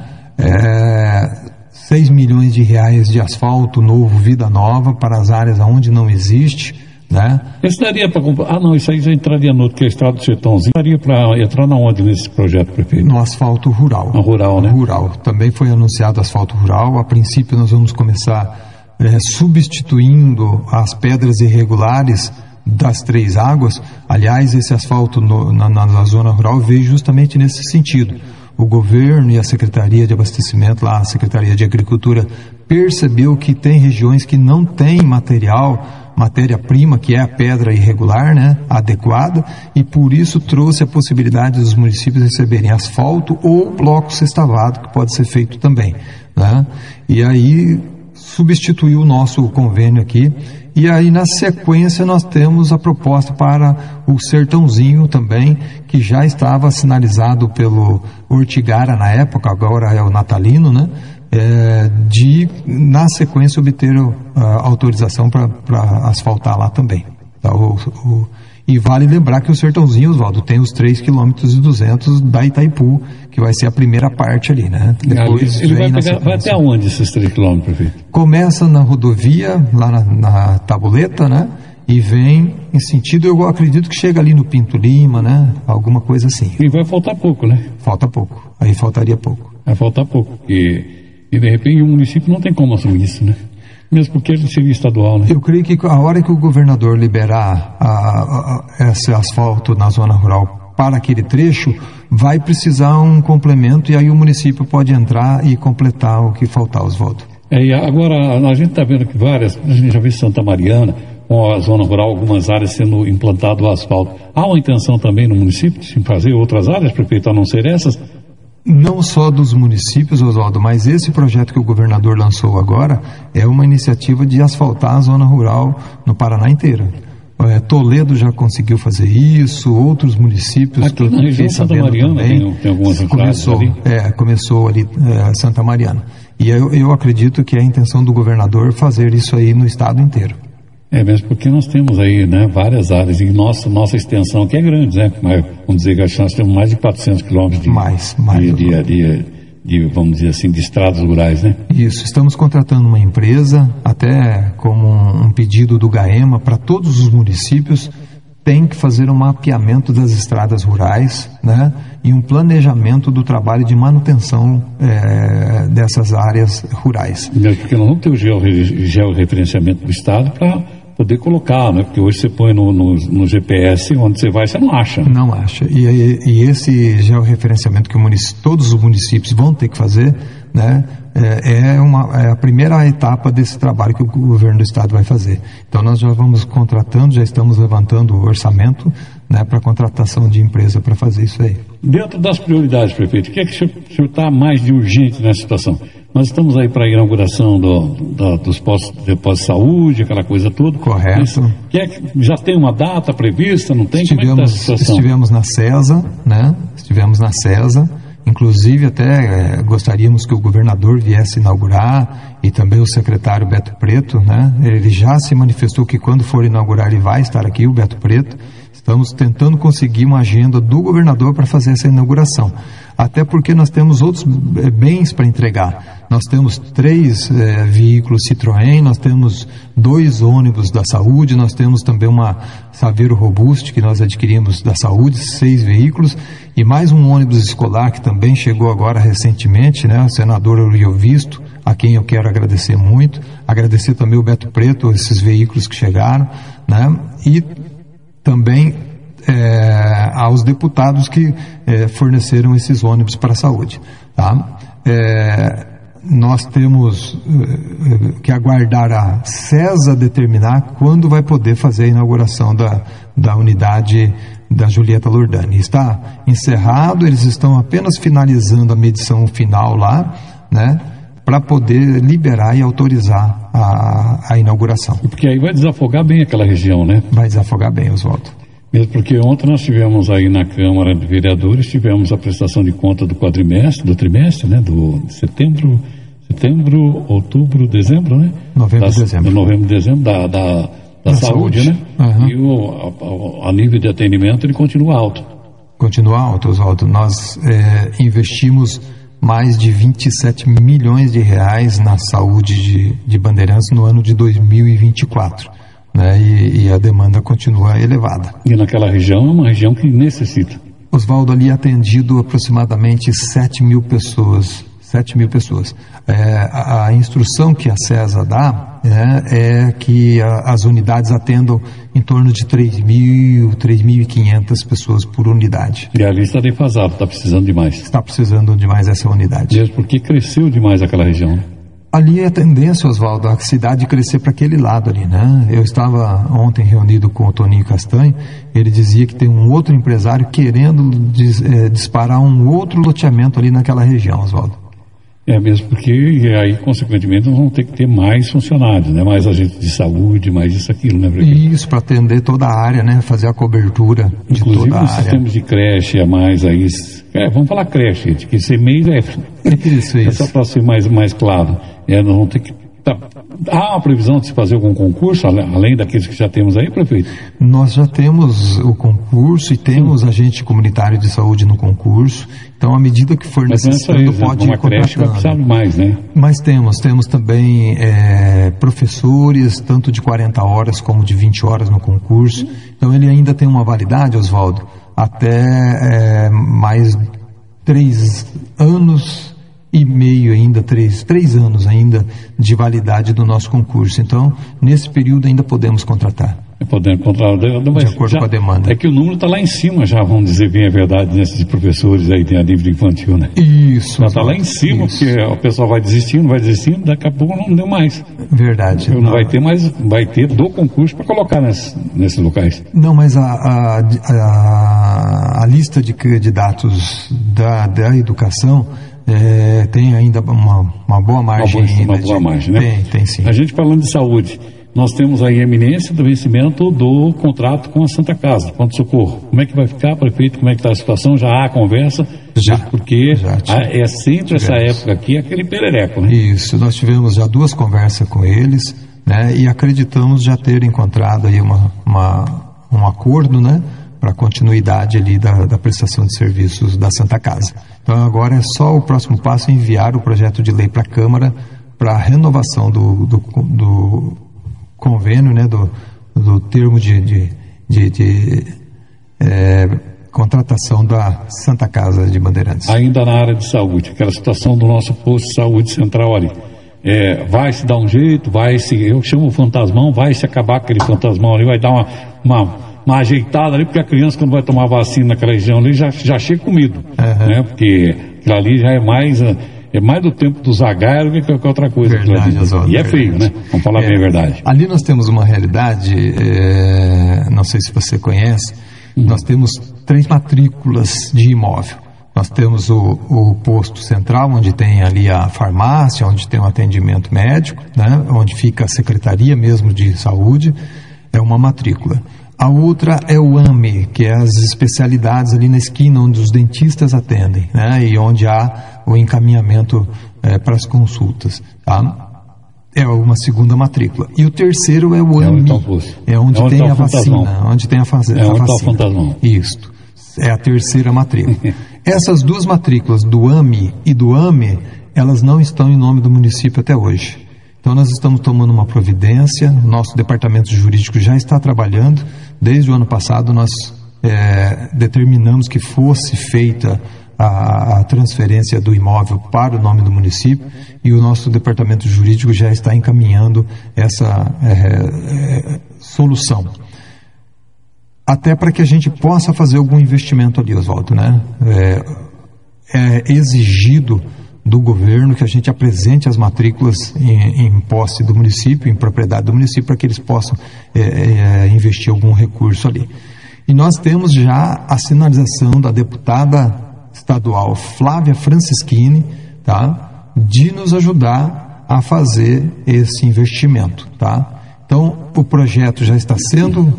6 milhões de reais de asfalto novo, vida nova, para as áreas onde não existe, né?
Isso daria para comprar? Não, isso aí já entraria no outro, que é a Estrada do Sertãozinho. Daria para entrar na onde nesse projeto, prefeito?
No asfalto rural.
No rural, né?
Rural. Também foi anunciado asfalto rural. A princípio nós vamos começar substituindo as pedras irregulares das 3 águas. Aliás, esse asfalto na zona rural veio justamente nesse sentido. O governo e a Secretaria de Abastecimento, lá a Secretaria de Agricultura, percebeu que tem regiões que não tem matéria-prima, que é a pedra irregular, né, adequada, e por isso trouxe a possibilidade dos municípios receberem asfalto ou bloco sextavado, que pode ser feito também, né? E aí substituiu o nosso convênio aqui. E aí, na sequência, nós temos a proposta para o Sertãozinho também, que já estava sinalizado pelo Ortigara na época, agora é o Natalino, né? De, na sequência, obter a autorização para asfaltar lá também. Tá? E vale lembrar que o Sertãozinho, Oswaldo, tem os 3,2 km da Itaipu, que vai ser a primeira parte ali, né? Depois
ele vai até onde esses 3 km, prefeito?
Começa na rodovia, lá na Tabuleta, né? E vem em sentido, eu acredito que chega ali no Pinto Lima, né? Alguma coisa assim.
E vai faltar pouco, né?
Falta pouco. Aí faltaria pouco.
Vai faltar pouco. E de repente o município não tem como assumir isso, né? Mesmo porque ele seria estadual, né? Eu
creio que a hora que o governador liberar esse asfalto na zona rural para aquele trecho, vai precisar um complemento e aí o município pode entrar e completar o que faltar, Oswaldo.
E agora, a gente está vendo que a gente já viu Santa Mariana, com a zona rural, algumas áreas sendo implantado o asfalto. Há uma intenção também no município de fazer outras áreas, prefeito, a não ser essas?
Não só dos municípios, Oswaldo, mas esse projeto que o governador lançou agora é uma iniciativa de asfaltar a zona rural no Paraná inteira. Toledo já conseguiu fazer isso, outros municípios...
Aqui na região de Santa Mariana tem algumas enclaves ali.
Começou ali Santa Mariana. E eu acredito que é a intenção do governador fazer isso aí no estado inteiro.
É mesmo porque nós temos aí, né, várias áreas, e nossa extensão aqui é grande, né? Mas, vamos dizer que nós temos mais de 400 quilômetros vamos dizer assim, de estradas rurais, né?
Isso, estamos contratando uma empresa, até como um pedido do GAEMA, para todos os municípios, tem que fazer um mapeamento das estradas rurais, né? E um planejamento do trabalho de manutenção dessas áreas rurais.
Porque nós vamos ter o georreferenciamento do Estado para poder colocar, né? Porque hoje você põe no GPS, onde você vai, você não acha.
Não acha. E esse georreferenciamento que todos os municípios vão ter que fazer, né? É a primeira etapa desse trabalho que o governo do estado vai fazer. Então nós já vamos contratando, já estamos levantando o orçamento, né, para contratação de empresa para fazer isso aí.
Dentro das prioridades, prefeito, o que é que o senhor está mais de urgente nessa situação? Nós estamos aí para a inauguração dos postos de saúde, aquela coisa toda.
Correto.
Já tem uma data prevista, não tem? Como é que está a situação?
Estivemos na CESA, né? Inclusive até gostaríamos que o governador viesse inaugurar e também o secretário Beto Preto, né? Ele já se manifestou que quando for inaugurar ele vai estar aqui, o Beto Preto. Estamos tentando conseguir uma agenda do governador para fazer essa inauguração. Até porque nós temos outros bens para entregar. Nós temos 3 veículos Citroën, nós temos 2 ônibus da saúde, nós temos também uma Saveiro Robuste que nós adquirimos da saúde, 6 veículos, e mais um ônibus escolar que também chegou agora recentemente, né? O senador Oriovisto, a quem eu quero agradecer muito. Agradecer também o Beto Preto, esses veículos que chegaram, né? E também aos deputados que forneceram esses ônibus para a saúde, tá? Nós temos que aguardar a CESA determinar quando vai poder fazer a inauguração da unidade da Julieta Lordani. Está encerrado, eles estão apenas finalizando a medição final lá, né, para poder liberar e autorizar a inauguração.
Porque aí vai desafogar bem aquela região, né?
Vai desafogar bem, Oswaldo.
Mesmo porque ontem nós tivemos aí na Câmara de Vereadores, tivemos a prestação de conta do trimestre, né? Do setembro, outubro, dezembro, né?
Novembro e dezembro.
Da saúde, né? Uhum. E a nível de atendimento ele continua alto.
Continua alto, Oswaldo. Nós investimos mais de 27 milhões de reais na saúde de Bandeirantes no ano de 2024. Né, e a demanda continua elevada.
E naquela região é uma região que necessita.
Oswaldo, ali é atendido aproximadamente 7 mil pessoas. A instrução que a CESA dá é que as unidades atendam em torno de 3.500 pessoas por unidade.
E ali está defasado, está precisando demais.
Está precisando demais essa unidade.
Mesmo porque cresceu demais aquela região.
Ali é a tendência, Oswaldo, a cidade crescer para aquele lado ali, né? Eu estava ontem reunido com o Toninho Castanho, ele dizia que tem um outro empresário querendo disparar um outro loteamento ali naquela região, Oswaldo.
É mesmo porque aí, consequentemente, nós vamos ter que ter mais funcionários, né? Mais agentes de saúde, mais isso, aquilo, né?
Isso, para atender toda a área, né? Fazer a cobertura de
inclusive
toda a área.
Inclusive os sistemas de creche a mais aí... vamos falar creche, gente, que esse mês
Isso.
É só para ser mais claro. Nós vamos ter que... Há uma previsão de se fazer algum concurso, além daqueles que já temos aí, prefeito? Nós
já temos o concurso e temos agente comunitário de saúde no concurso. Então, à medida que for necessário, pode ir contratando.
Vai precisar mais, né?
Mas temos também professores, tanto de 40 horas como de 20 horas no concurso. Então, ele ainda tem uma validade, Oswaldo, até mais 3 anos e meio ainda, 3 anos ainda de validade do nosso concurso. Então, nesse período ainda podemos contratar.
Podemos contratar,
de acordo com a demanda.
É que o número está lá em cima já, vamos dizer bem a verdade, nesses professores aí a nível infantil, né?
Isso.
Já está lá em cima, isso. Porque o pessoal vai desistindo, daqui a pouco não deu mais.
Verdade.
Não vai ter mais, vai ter do concurso para colocar nesses locais.
Não, mas a lista de candidatos da educação tem ainda uma boa margem.
Uma boa margem, né?
Tem sim.
A gente falando de saúde, nós temos aí a iminência do vencimento do contrato com a Santa Casa, do Pronto Socorro. Como é que vai ficar, prefeito? Como é que está a situação? Já há conversa?
Já.
Porque sempre essa época aqui, aquele perereco, né?
Isso, nós tivemos já 2 conversas com eles, né? E acreditamos já ter encontrado aí um acordo, né, para a continuidade ali da prestação de serviços da Santa Casa. Então agora é só o próximo passo enviar o projeto de lei para a Câmara para a renovação do convênio, né, do termo de contratação da Santa Casa de Bandeirantes.
Ainda na área de saúde, aquela situação do nosso posto de saúde central ali. Vai se dar um jeito, eu chamo o fantasmão, vai se acabar aquele fantasmão ali, vai dar uma ajeitada ali, porque a criança, quando vai tomar vacina naquela região ali, já chega comido, né? Porque aquilo ali já é mais do tempo do Zagallo do que qualquer outra coisa.
Verdade, Oswaldo,
e é feio, né? Vamos falar bem a verdade.
Ali nós temos uma realidade, não sei se você conhece, nós temos 3 matrículas de imóvel. Nós temos o posto central, onde tem ali a farmácia, onde tem o atendimento médico, né? Onde fica a secretaria mesmo de saúde, é uma matrícula. A outra é o AME, que é as especialidades ali na esquina onde os dentistas atendem, né? E onde há o encaminhamento para as consultas, tá? É uma segunda matrícula. E o terceiro é o AMI, é onde tem a vacina, onde tem a vacina. Isso, é a terceira matrícula. Essas 2 matrículas do AMI e do AME, elas não estão em nome do município até hoje. Então nós estamos tomando uma providência, nosso departamento jurídico já está trabalhando. Desde o ano passado nós determinamos que fosse feita a transferência do imóvel para o nome do município, e o nosso departamento jurídico já está encaminhando essa solução. Até para que a gente possa fazer algum investimento ali, Oswaldo, né? É exigido do governo que a gente apresente as matrículas em posse do município, em propriedade do município, para que eles possam investir algum recurso ali. E nós temos já a sinalização da deputada estadual Flávia Francischini, tá? De nos ajudar a fazer esse investimento, tá? Então, o projeto já está sendo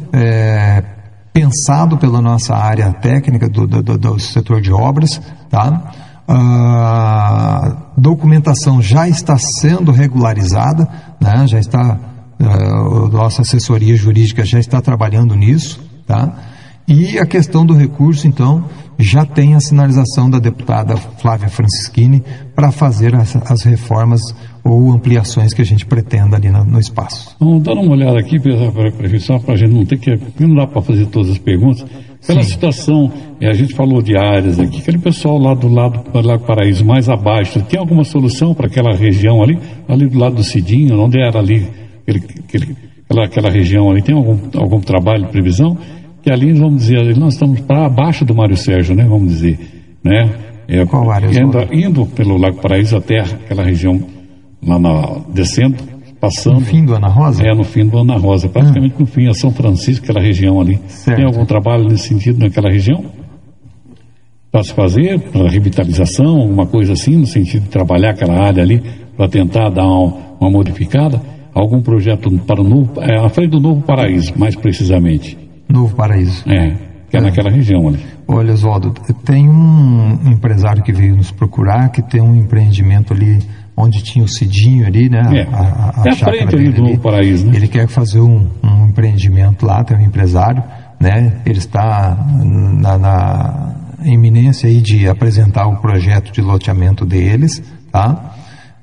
pensado pela nossa área técnica do setor de obras, tá? A documentação já está sendo regularizada, né? Já está, nossa assessoria jurídica já está trabalhando nisso, tá? E a questão do recurso, então, já tem a sinalização da deputada Flávia Francischini para fazer as reformas ou ampliações que a gente pretenda ali no espaço.
Vamos dar uma olhada aqui, só para a gente não ter que... Não dá para fazer todas as perguntas. Pela situação, a gente falou de áreas aqui, aquele pessoal lá do Lago Paraíso, mais abaixo, tem alguma solução para aquela região ali do lado do Cidinho, onde era ali, aquela região ali, tem algum trabalho de previsão? Que ali, vamos dizer, nós estamos para abaixo do Mário Sérgio, né, vamos dizer, né?
Qual área?
Indo pelo Lago Paraíso até aquela região, descendo, passando...
No fim do Ana Rosa?
No fim do Ana Rosa, praticamente no fim, a São Francisco, aquela região ali.
Certo.
Tem algum trabalho nesse sentido naquela região? Para se fazer, para revitalização, alguma coisa assim, no sentido de trabalhar aquela área ali, para tentar dar uma modificada? Algum projeto para o novo... à frente do Novo Paraíso, mais precisamente.
Novo Paraíso.
Que é naquela região ali.
Olha, Oswaldo, tem um empresário que veio nos procurar, que tem um empreendimento ali onde tinha o Cidinho ali, né?
A frente ali do Novo Paraíso, né?
Ele quer fazer um empreendimento lá, tem um empresário, né? Ele está na iminência aí de apresentar o projeto de loteamento deles, tá?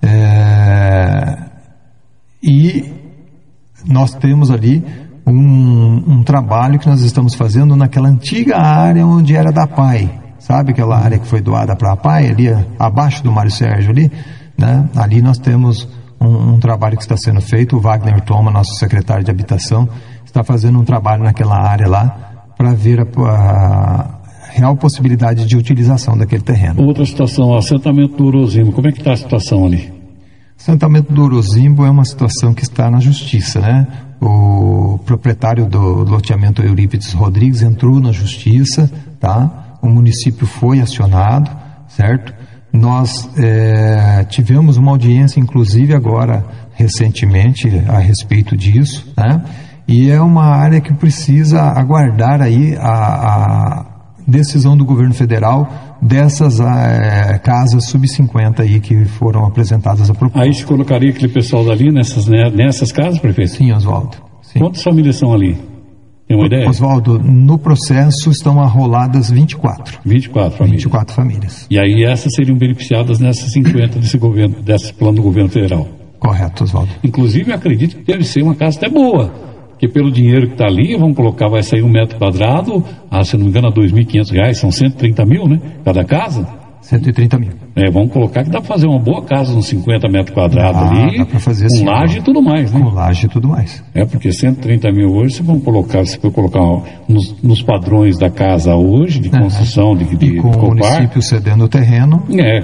E nós temos ali um trabalho que nós estamos fazendo naquela antiga área onde era da PAI, sabe aquela área que foi doada para a PAI, ali abaixo do Mário Sérgio ali, né? Ali nós temos um trabalho que está sendo feito, o Wagner Thoma, nosso secretário de habitação, está fazendo um trabalho naquela área lá para ver a real possibilidade de utilização daquele terreno.
Outra situação, o assentamento do Orozimbo, como é que está a situação ali?
O assentamento do Orozimbo é uma situação que está na justiça, né? O proprietário do loteamento Eurípides Rodrigues entrou na justiça, tá? O município foi acionado, certo? Nós tivemos uma audiência, inclusive agora, recentemente, a respeito disso, né? E é uma área que precisa aguardar aí decisão do governo federal dessas casas sub-50 aí que foram apresentadas a proposta.
Aí se colocaria aquele pessoal dali nessas casas, prefeito?
Sim, Oswaldo. Sim.
Quantas famílias são ali? Tem uma ideia?
Oswaldo, no processo estão arroladas 24.
24 famílias.
24 famílias.
E aí essas seriam beneficiadas nessas 50 desse plano do governo federal.
Correto, Oswaldo.
Inclusive, eu acredito que deve ser uma casa até boa, porque pelo dinheiro que está ali, vamos colocar, vai sair 1 metro quadrado, se não me engano, a R$2.500, são 130 mil, né? Cada casa.
130 mil.
Vamos colocar que dá para fazer uma boa casa uns 50 metros quadrados ali,
dá para fazer
com laje e tudo mais, né?
Com laje e tudo mais.
Porque 130 mil hoje, se for colocar nos padrões da casa hoje, de construção, de
com o município cedendo o terreno.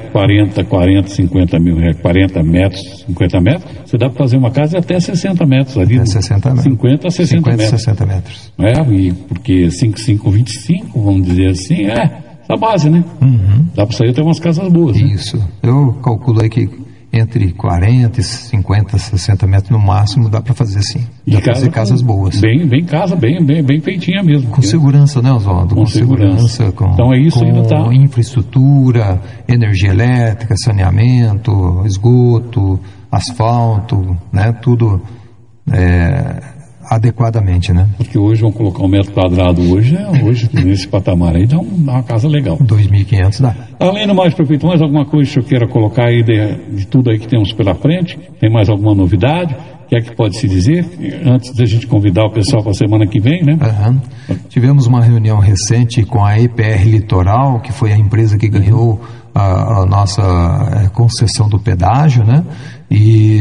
50 mil, 40 metros, 50 metros, você dá para fazer uma casa de até 60 metros ali.
Até 60 metros.
50 a 60 metros.
60 metros.
Porque 5, 25, vamos dizer assim, essa base, né?
Uhum.
Dá para sair até umas casas boas, né?
Isso. Eu calculo aí que entre 40 e 50, 60 metros no máximo dá para fazer sim. Dá para fazer casas boas.
Bem casa, bem feitinha mesmo.
Com segurança, né, Oswaldo?
Com segurança.
Então é isso, ainda tá. Infraestrutura, energia elétrica, saneamento, esgoto, asfalto, né? Tudo adequadamente, né?
Porque hoje vão colocar 1 metro quadrado hoje nesse patamar aí dá uma casa legal.
2.500 dá.
Além do mais, prefeito, mais alguma coisa que o senhor queira colocar aí de tudo aí que temos pela frente? Tem mais alguma novidade? O que é que pode se dizer? Antes da gente convidar o pessoal para a semana que vem, né?
Tivemos uma reunião recente com a EPR Litoral, que foi a empresa que ganhou a nossa concessão do pedágio, né? E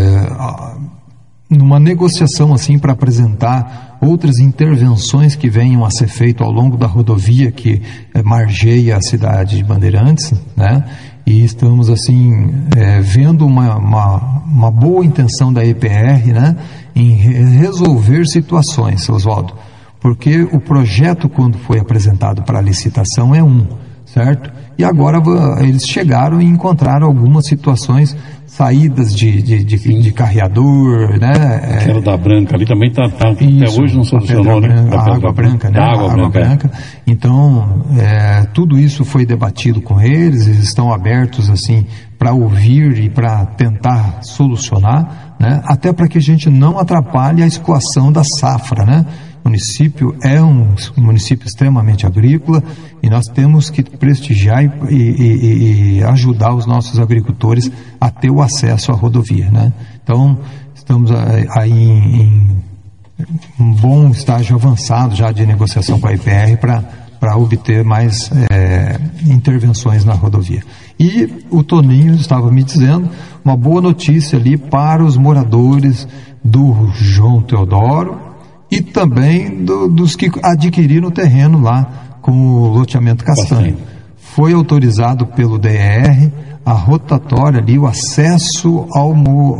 numa negociação assim para apresentar outras intervenções que venham a ser feitas ao longo da rodovia que margeia a cidade de Bandeirantes, né? E estamos assim vendo uma boa intenção da EPR, né, em resolver situações, Oswaldo, porque o projeto, quando foi apresentado para a licitação, certo? E agora eles chegaram e encontraram algumas situações, saídas de carreador, né?
Aquela da Branca ali também tá até hoje não solucionou, né?
A Água Branca, né? A Água Branca. Então, tudo isso foi debatido com eles estão abertos, assim, para ouvir e para tentar solucionar, né? Até para que a gente não atrapalhe a escoação da safra, né? O município é um município extremamente agrícola e nós temos que prestigiar e ajudar os nossos agricultores a ter o acesso à rodovia, né? Então, estamos aí em um bom estágio avançado já de negociação com a IPR para obter mais intervenções na rodovia. E o Toninho estava me dizendo uma boa notícia ali para os moradores do João Teodoro e também dos que adquiriram o terreno lá com o loteamento Castanho. Foi autorizado pelo DR a rotatória ali, o acesso ao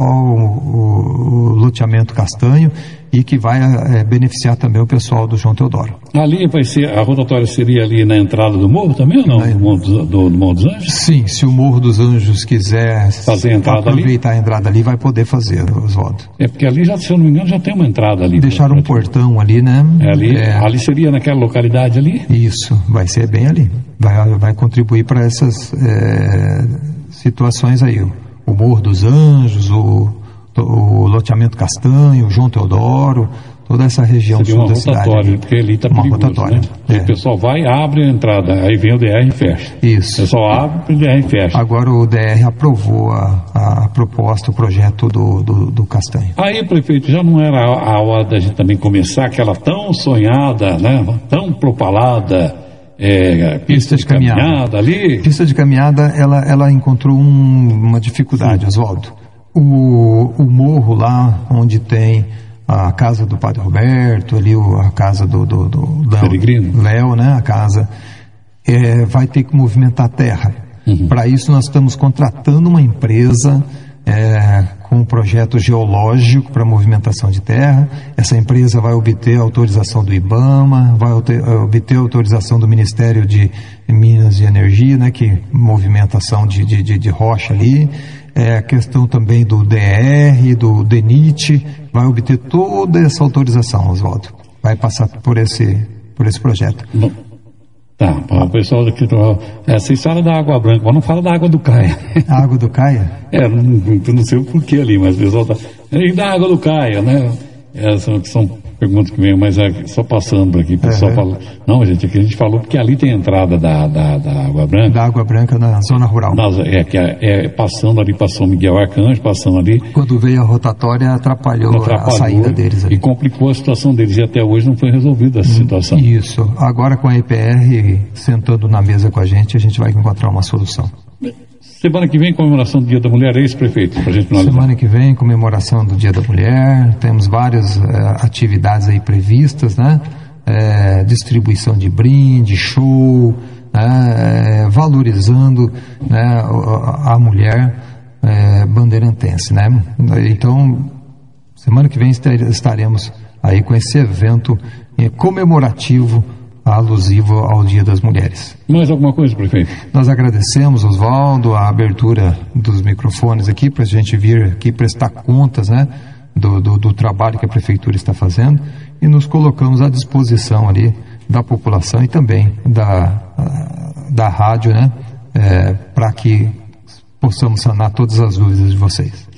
loteamento Castanho e que vai beneficiar também o pessoal do João Teodoro.
Ali vai ser, a rotatória seria ali na entrada do morro também ou não? Do Morro dos Anjos?
Sim, se o Morro dos Anjos quiser aproveitar a entrada ali, vai poder fazer, Oswaldo.
Porque ali, já, se eu não me engano, já tem uma entrada ali.
Deixaram um portão ali, né?
Ali seria naquela localidade ali?
Isso, vai ser bem ali. Vai contribuir para essas situações aí. O Morro dos Anjos, o loteamento Castanho, o João Teodoro, toda essa região sul da cidade.
Porque ali está perigoso, rotatória, né? O pessoal vai, abre a entrada, aí vem o DR e fecha.
Isso.
O pessoal abre, o DR e fecha.
Agora o DR aprovou a proposta, o projeto do Castanho.
Aí, prefeito, já não era a hora da gente também começar aquela tão sonhada, né? Tão propalada pista de caminhada ali?
Pista de caminhada, ela encontrou uma dificuldade, Oswaldo. O morro lá, onde tem a casa do Padre Roberto, ali a casa do Léo, né? A casa vai ter que movimentar a terra. Para isso nós estamos contratando uma empresa com um projeto geológico para movimentação de terra. Essa empresa vai obter autorização do IBAMA, vai obter autorização do Ministério de Minas e Energia, né? Que movimentação de rocha ali. A questão também do DR, do DENIT, vai obter toda essa autorização, Oswaldo. Vai passar por esse projeto.
Bom, Tá, o pessoal daqui, vocês falam da Água Branca, mas não fala da Água do Caia.
A Água do Caia?
Não sei o porquê ali, mas o pessoal tá, da Água do Caia, né? São perguntas que vêm, mas só passando aqui, o pessoal fala, não, gente, aqui a gente falou porque ali tem a entrada da Água Branca.
Da Água Branca na zona rural.
Passando ali para São Miguel Arcanjo, passando ali.
Quando veio a rotatória, atrapalhou a saída deles ali.
E complicou a situação deles, e até hoje não foi resolvida essa situação.
Isso. Agora com a EPR sentando na mesa com a gente vai encontrar uma solução.
Semana que vem, comemoração do Dia da Mulher, é isso, prefeito? Pra gente finalizar.
Semana que vem, comemoração do Dia da Mulher, temos várias atividades aí previstas, né? Distribuição de brinde, show, né? Valorizando, né? A mulher bandeirantense, né? Então, semana que vem estaremos aí com esse evento comemorativo alusivo ao Dia das Mulheres.
Mais alguma coisa, prefeito?
Nós agradecemos, Oswaldo, a abertura dos microfones aqui para a gente vir aqui prestar contas, né, do trabalho que a Prefeitura está fazendo, e nos colocamos à disposição ali da população e também da rádio, né, para que possamos sanar todas as dúvidas de vocês.